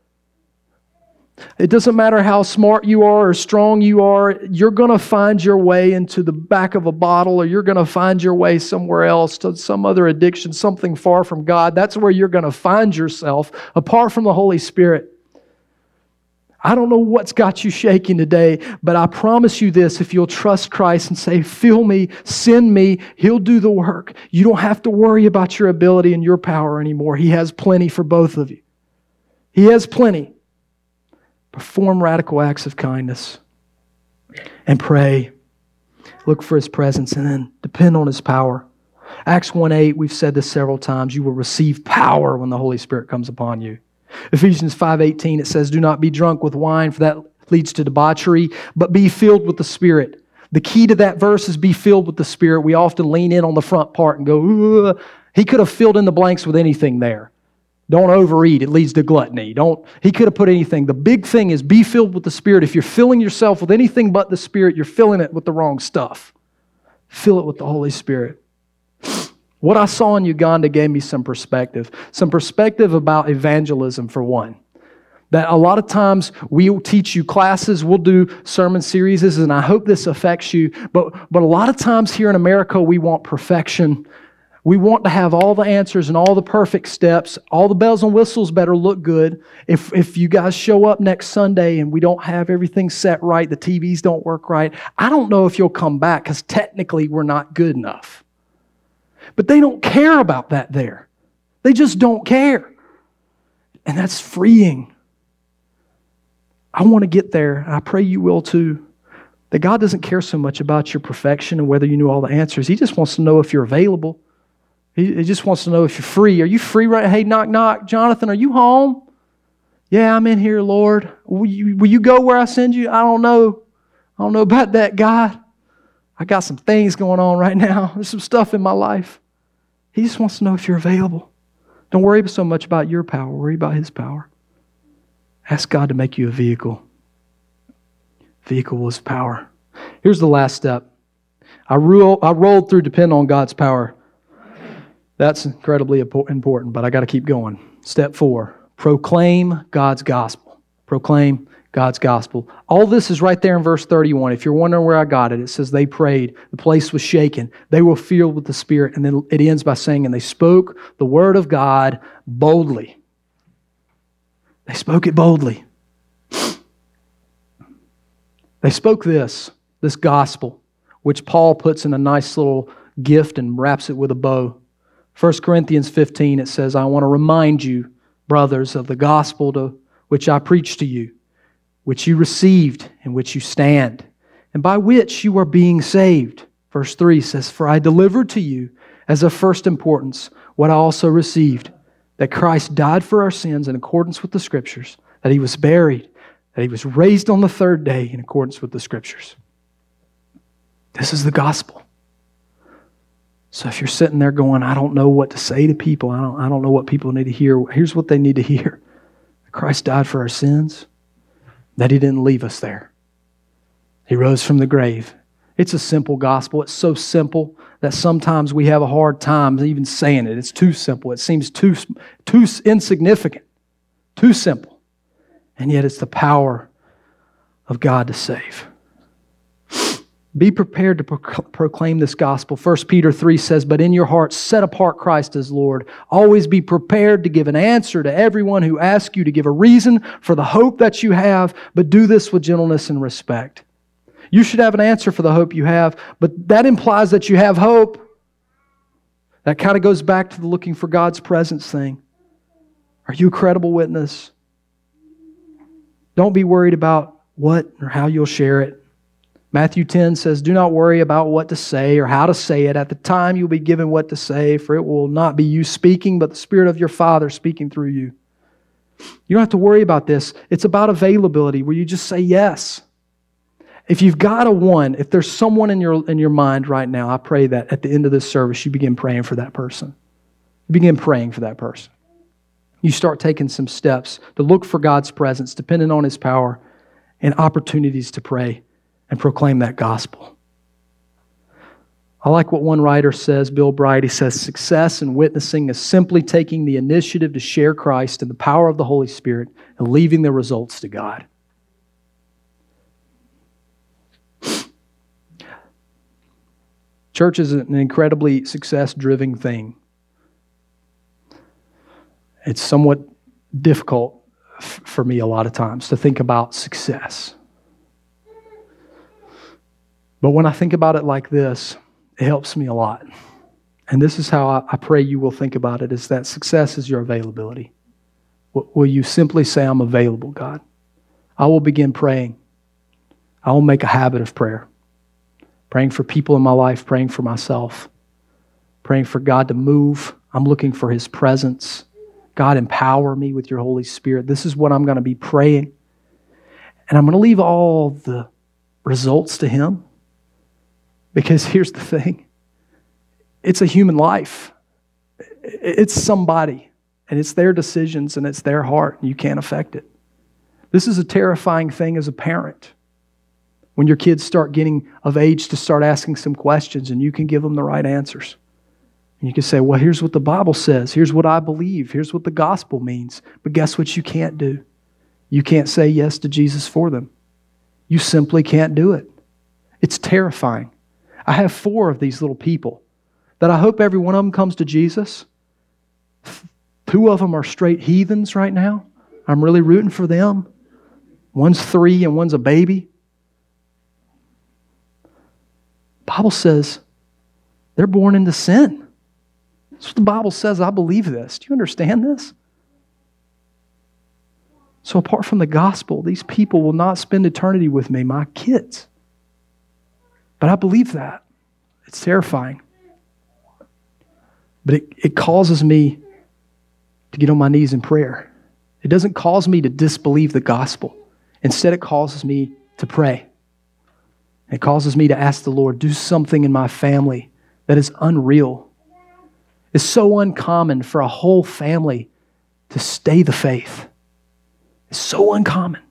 [SPEAKER 2] It doesn't matter how smart you are or strong you are, you're going to find your way into the back of a bottle, or you're going to find your way somewhere else to some other addiction, something far from God. That's where you're going to find yourself apart from the Holy Spirit. I don't know what's got you shaking today, but I promise you this, if you'll trust Christ and say, fill me, send me, He'll do the work. You don't have to worry about your ability and your power anymore. He has plenty for both of you. He has plenty. Perform radical acts of kindness and pray. Look for His presence and then depend on His power. Acts one eight, we've said this several times, you will receive power when the Holy Spirit comes upon you. Ephesians five eighteen, it says, do not be drunk with wine, for that leads to debauchery, but be filled with the Spirit. The key to that verse is be filled with the Spirit. We often lean in on the front part and go, ugh. He could have filled in the blanks with anything there. Don't overeat. It leads to gluttony. Don't. He could have put anything. The big thing is be filled with the Spirit. If you're filling yourself with anything but the Spirit, you're filling it with the wrong stuff. Fill it with the Holy Spirit. What I saw in Uganda gave me some perspective. Some perspective about evangelism, for one. That a lot of times we'll teach you classes, we'll do sermon series, and I hope this affects you. But, but a lot of times here in America, we want perfection. We want to have all the answers and all the perfect steps. All the bells and whistles better look good. If, if you guys show up next Sunday and we don't have everything set right, the T Vs don't work right, I don't know if you'll come back because technically we're not good enough. But they don't care about that there. They just don't care. And that's freeing. I want to get there. I pray you will too. That God doesn't care so much about your perfection and whether you know all the answers. He just wants to know if you're available. He just wants to know if you're free. Are you free right? Hey, knock, knock. Jonathan, are you home? Yeah, I'm in here, Lord. Will you, will you go where I send you? I don't know. I don't know about that, God. I got some things going on right now. There's some stuff in my life. He just wants to know if you're available. Don't worry so much about your power. Worry about His power. Ask God to make you a vehicle. Vehicle was power. Here's the last step. I, rule, I rolled through depend on God's power. That's incredibly important, but I got to keep going. Step four, proclaim God's gospel. Proclaim God's gospel. All this is right there in verse thirty-one. If you're wondering where I got it, it says they prayed. The place was shaken. They were filled with the Spirit. And then it ends by saying, and they spoke the word of God boldly. They spoke it boldly. They spoke this, this gospel, which Paul puts in a nice little gift and wraps it with a bow. First Corinthians fifteen, it says, I want to remind you, brothers, of the gospel to which I preached to you, which you received, in which you stand, and by which you are being saved. Verse three says, for I delivered to you as of first importance what I also received, that Christ died for our sins in accordance with the Scriptures, that He was buried, that He was raised on the third day in accordance with the Scriptures. This is the gospel. So if you're sitting there going, I don't know what to say to people, I don't, I don't know what people need to hear, here's what they need to hear. Christ died for our sins, that He didn't leave us there. He rose from the grave. It's a simple gospel. It's so simple that sometimes we have a hard time even saying it. It's too simple. It seems too, too insignificant, too simple. And yet it's the power of God to save. Be prepared to proclaim this gospel. First Peter three says, but in your hearts set apart Christ as Lord. Always be prepared to give an answer to everyone who asks you to give a reason for the hope that you have, but do this with gentleness and respect. You should have an answer for the hope you have, but that implies that you have hope. That kind of goes back to the looking for God's presence thing. Are you a credible witness? Don't be worried about what or how you'll share it. Matthew ten says, do not worry about what to say or how to say it. At the time you'll be given what to say, for it will not be you speaking, but the Spirit of your Father speaking through you. You don't have to worry about this. It's about availability, where you just say yes. If you've got a one, if there's someone in your, in your mind right now, I pray that at the end of this service, you begin praying for that person. You begin praying for that person. You start taking some steps to look for God's presence, depending on His power, and opportunities to pray and proclaim that gospel. I like what one writer says, Bill Bright. He says, success in witnessing is simply taking the initiative to share Christ and the power of the Holy Spirit and leaving the results to God. Church is an incredibly success-driven thing. It's somewhat difficult f- for me a lot of times to think about success. But when I think about it like this, it helps me a lot. And this is how I, I pray you will think about it, is that success is your availability. W- will you simply say, I'm available, God? I will begin praying. I will make a habit of prayer. Praying for people in my life, praying for myself, praying for God to move. I'm looking for His presence. God, empower me with your Holy Spirit. This is what I'm going to be praying. And I'm going to leave all the results to Him. Because here's the thing. It's a human life. It's somebody. And it's their decisions and it's their heart. And you can't affect it. This is a terrifying thing as a parent. When your kids start getting of age to start asking some questions and you can give them the right answers. And you can say, well, here's what the Bible says. Here's what I believe. Here's what the gospel means. But guess what you can't do? You can't say yes to Jesus for them. You simply can't do it. It's terrifying. I have four of these little people that I hope every one of them comes to Jesus. Two of them are straight heathens right now. I'm really rooting for them. One's three and one's a baby. The Bible says they're born into sin. That's what the Bible says. I believe this. Do you understand this? So apart from the gospel, these people will not spend eternity with me, my kids. But I believe that. It's terrifying. But it, it causes me to get on my knees in prayer. It doesn't cause me to disbelieve the gospel. Instead, it causes me to pray. It causes me to ask the Lord, do something in my family that is unreal. It's so uncommon for a whole family to stay the faith. It's so uncommon.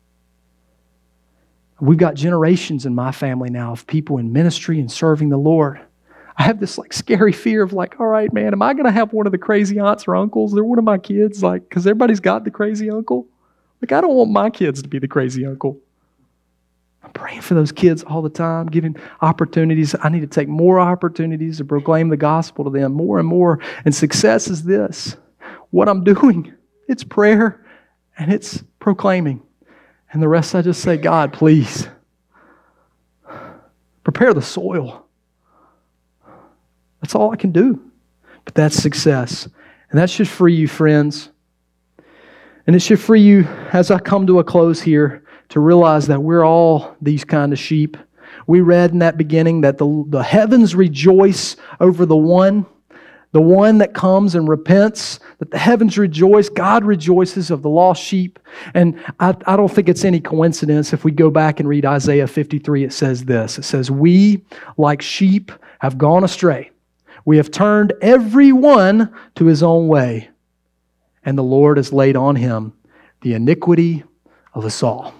[SPEAKER 2] We've got generations in my family now of people in ministry and serving the Lord. I have this like scary fear of like, all right, man, am I going to have one of the crazy aunts or uncles? They're one of my kids, like, because everybody's got the crazy uncle. Like, I don't want my kids to be the crazy uncle. I'm praying for those kids all the time, giving opportunities. I need to take more opportunities to proclaim the gospel to them more and more. And success is this. What I'm doing, it's prayer and it's proclaiming. And the rest I just say, God, please, prepare the soil. That's all I can do. But that's success. And that should free you, friends. And it should free you, as I come to a close here, to realize that we're all these kind of sheep. We read in that beginning that the, the heavens rejoice over the one the one that comes and repents, that the heavens rejoice. God rejoices of the lost sheep. And I, I don't think it's any coincidence if we go back and read Isaiah fifty-three, it says this. It says, we, like sheep, have gone astray. We have turned every one to his own way, and the Lord has laid on him the iniquity of us all.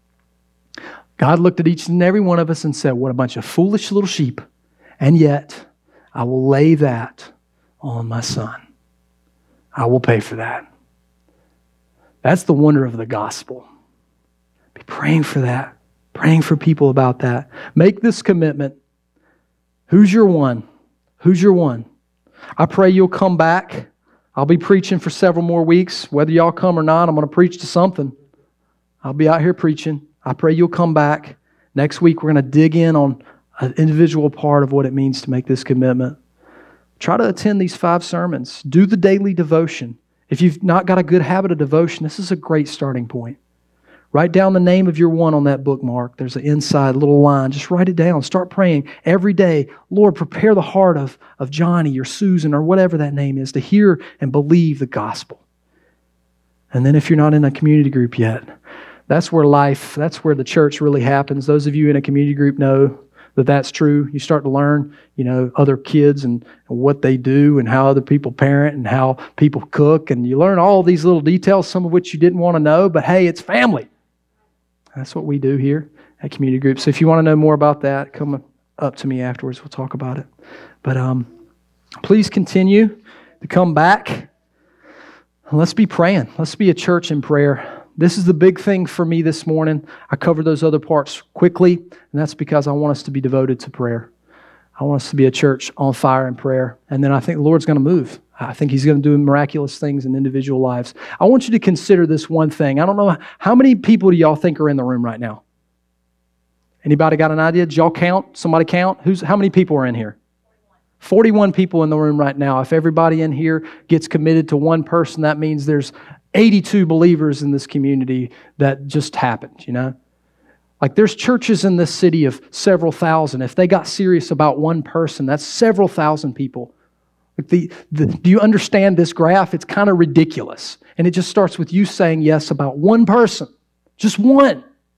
[SPEAKER 2] God looked at each and every one of us and said, what a bunch of foolish little sheep. And yet, I will lay that on my Son. I will pay for that. That's the wonder of the gospel. Be praying for that. Praying for people about that. Make this commitment. Who's your one? Who's your one? I pray you'll come back. I'll be preaching for several more weeks. Whether y'all come or not, I'm going to preach to something. I'll be out here preaching. I pray you'll come back. Next week, we're going to dig in on an individual part of what it means to make this commitment. Try to attend these five sermons. Do the daily devotion. If you've not got a good habit of devotion, this is a great starting point. Write down the name of your one on that bookmark. There's an inside little line. Just write it down. Start praying every day. Lord, prepare the heart of, of Johnny or Susan or whatever that name is to hear and believe the gospel. And then if you're not in a community group yet, that's where life, that's where the church really happens. Those of you in a community group know that that's true. You start to learn, you know, other kids and, and what they do and how other people parent and how people cook. And you learn all these little details, some of which you didn't want to know. But hey, it's family. That's what we do here at community groups. So if you want to know more about that, come up to me afterwards. We'll talk about it. But um, please continue to come back. Let's be praying. Let's be a church in prayer. This is the big thing for me this morning. I covered those other parts quickly, and that's because I want us to be devoted to prayer. I want us to be a church on fire in prayer. And then I think the Lord's going to move. I think He's going to do miraculous things in individual lives. I want you to consider this one thing. I don't know, how many people do y'all think are in the room right now? Anybody got an idea? Did y'all count? Somebody count? Who's? How many people are in here? forty-one people in the room right now. If everybody in here gets committed to one person, that means there's eighty-two believers in this community. That just happened, you know? Like there's churches in this city of several thousand. If they got serious about one person, that's several thousand people. Like the, the, do you understand this graph? It's kind of ridiculous. And it just starts with you saying yes about one person. Just one.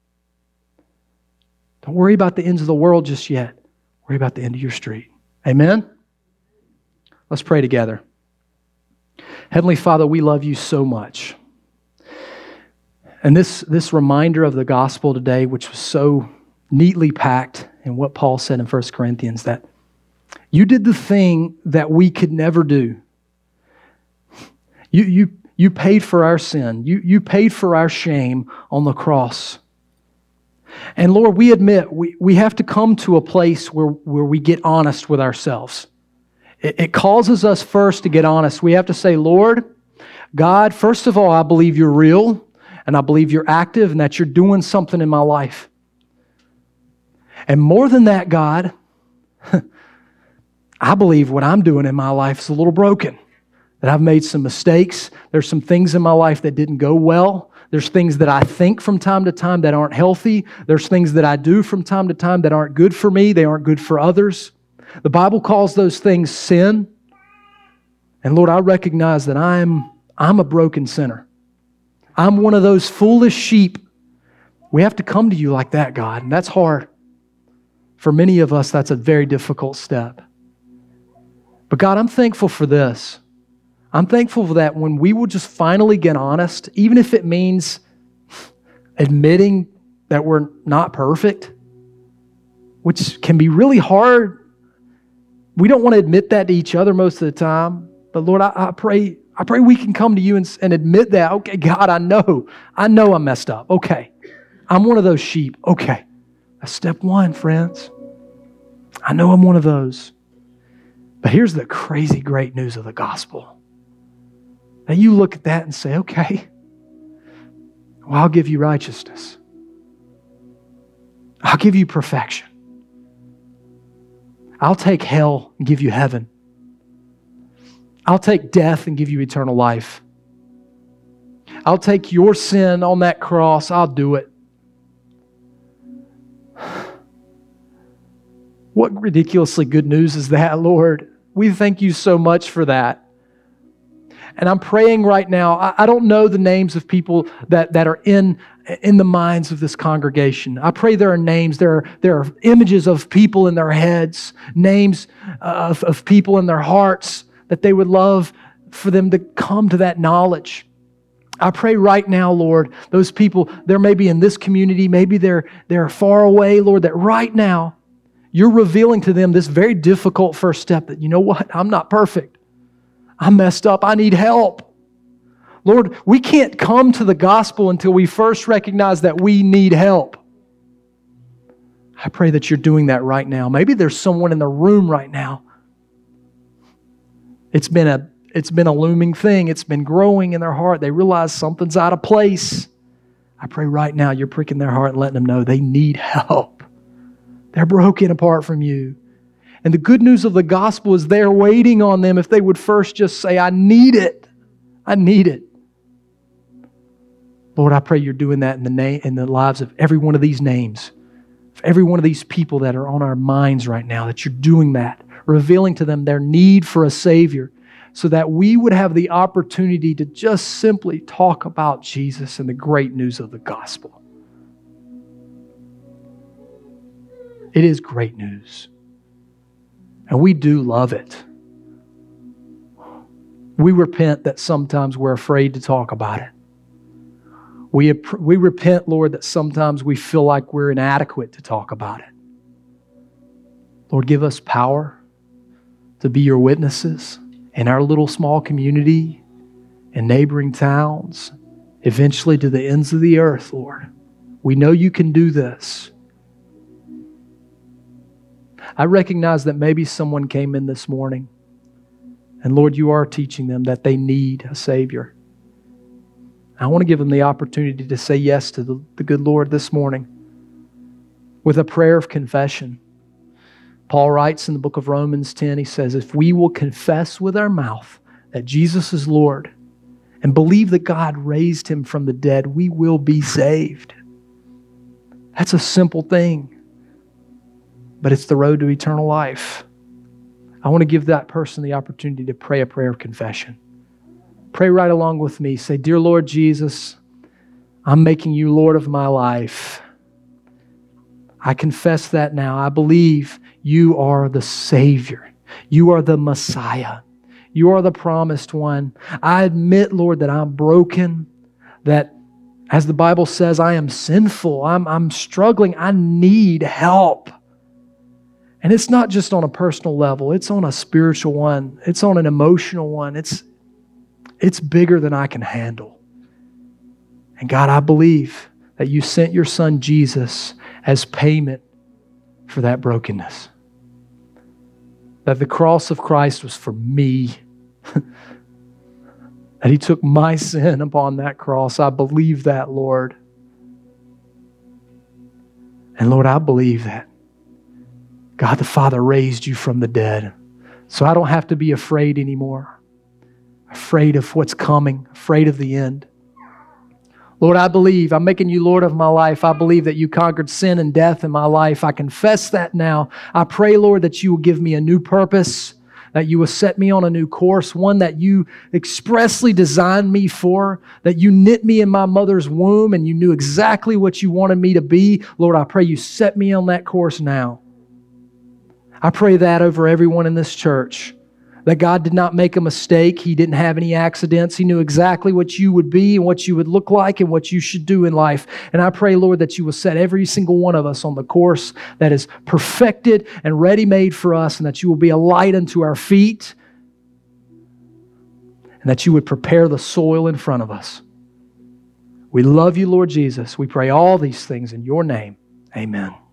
[SPEAKER 2] Don't worry about the ends of the world just yet. Worry about the end of your street. Amen? Let's pray together. Heavenly Father, we love you so much. And this, this reminder of the gospel today, which was so neatly packed in what Paul said in First Corinthians, that you did the thing that we could never do. You, you, you paid for our sin. You, you paid for our shame on the cross. And Lord, we admit we, we have to come to a place where, where we get honest with ourselves. It, it causes us first to get honest. We have to say, Lord, God, first of all, I believe you're real. And I believe you're active and that you're doing something in my life. And more than that, God, I believe what I'm doing in my life is a little broken. That I've made some mistakes. There's some things in my life that didn't go well. There's things that I think from time to time that aren't healthy. There's things that I do from time to time that aren't good for me. They aren't good for others. The Bible calls those things sin. And Lord, I recognize that I'm, I'm a broken sinner. I'm one of those foolish sheep. We have to come to you like that, God, and that's hard. For many of us, that's a very difficult step. But God, I'm thankful for this. I'm thankful for that when we will just finally get honest, even if it means admitting that we're not perfect, which can be really hard. We don't want to admit that to each other most of the time. But Lord, I, I pray I pray we can come to you and, and admit that. Okay, God, I know. I know I messed up. Okay. I'm one of those sheep. Okay. That's step one, friends. I know I'm one of those. But here's the crazy great news of the gospel. That you look at that and say, okay, well, I'll give you righteousness. I'll give you perfection. I'll take hell and give you heaven. I'll take death and give you eternal life. I'll take your sin on that cross. I'll do it. What ridiculously good news is that, Lord? We thank you so much for that. And I'm praying right now, I, I don't know the names of people that, that are in, in the minds of this congregation. I pray there are names, there are, there are images of people in their heads, names of, of people in their hearts that they would love for them to come to that knowledge. I pray right now, Lord, those people, they're maybe in this community, maybe they're, they're far away, Lord, that right now you're revealing to them this very difficult first step that, you know what, I'm not perfect. I'm messed up. I need help. Lord, we can't come to the gospel until we first recognize that we need help. I pray that you're doing that right now. Maybe there's someone in the room right now. It's been a, it's been a looming thing. It's been growing in their heart. They realize something's out of place. I pray right now you're pricking their heart and letting them know they need help. They're broken apart from you. And the good news of the gospel is they're waiting on them if they would first just say, I need it. I need it. Lord, I pray you're doing that in the name, in the lives of every one of these names, of every one of these people that are on our minds right now, that you're doing that, revealing to them their need for a Savior, so that we would have the opportunity to just simply talk about Jesus and the great news of the gospel. It is great news. And we do love it. We repent that sometimes we're afraid to talk about it. We, we repent, Lord, that sometimes we feel like we're inadequate to talk about it. Lord, give us power to be your witnesses in our little small community, in neighboring towns, eventually to the ends of the earth, Lord. We know you can do this. I recognize that maybe someone came in this morning, and Lord, you are teaching them that they need a Savior. I want to give them the opportunity to say yes to the, the good Lord this morning with a prayer of confession. Paul writes in the book of Romans ten, he says, if we will confess with our mouth that Jesus is Lord and believe that God raised Him from the dead, we will be saved. That's a simple thing. But it's the road to eternal life. I want to give that person the opportunity to pray a prayer of confession. Pray right along with me. Say, dear Lord Jesus, I'm making you Lord of my life. I confess that now. I believe you are the Savior. You are the Messiah. You are the promised one. I admit, Lord, that I'm broken, that as the Bible says, I am sinful. I'm, I'm struggling. I need help. And it's not just on a personal level. It's on a spiritual one. It's on an emotional one. It's, it's bigger than I can handle. And God, I believe that you sent your Son Jesus as payment for that brokenness. That the cross of Christ was for me. That He took my sin upon that cross. I believe that, Lord. And Lord, I believe that God the Father raised you from the dead. So I don't have to be afraid anymore. Afraid of what's coming. Afraid of the end. Lord, I believe. I'm making you Lord of my life. I believe that you conquered sin and death in my life. I confess that now. I pray, Lord, that you will give me a new purpose, that you will set me on a new course, one that you expressly designed me for, that you knit me in my mother's womb and you knew exactly what you wanted me to be. Lord, I pray you set me on that course now. I pray that over everyone in this church, that God did not make a mistake. He didn't have any accidents. He knew exactly what you would be and what you would look like and what you should do in life. And I pray, Lord, that you will set every single one of us on the course that is perfected and ready-made for us, and that you will be a light unto our feet, and that you would prepare the soil in front of us. We love you, Lord Jesus. We pray all these things in your name. Amen.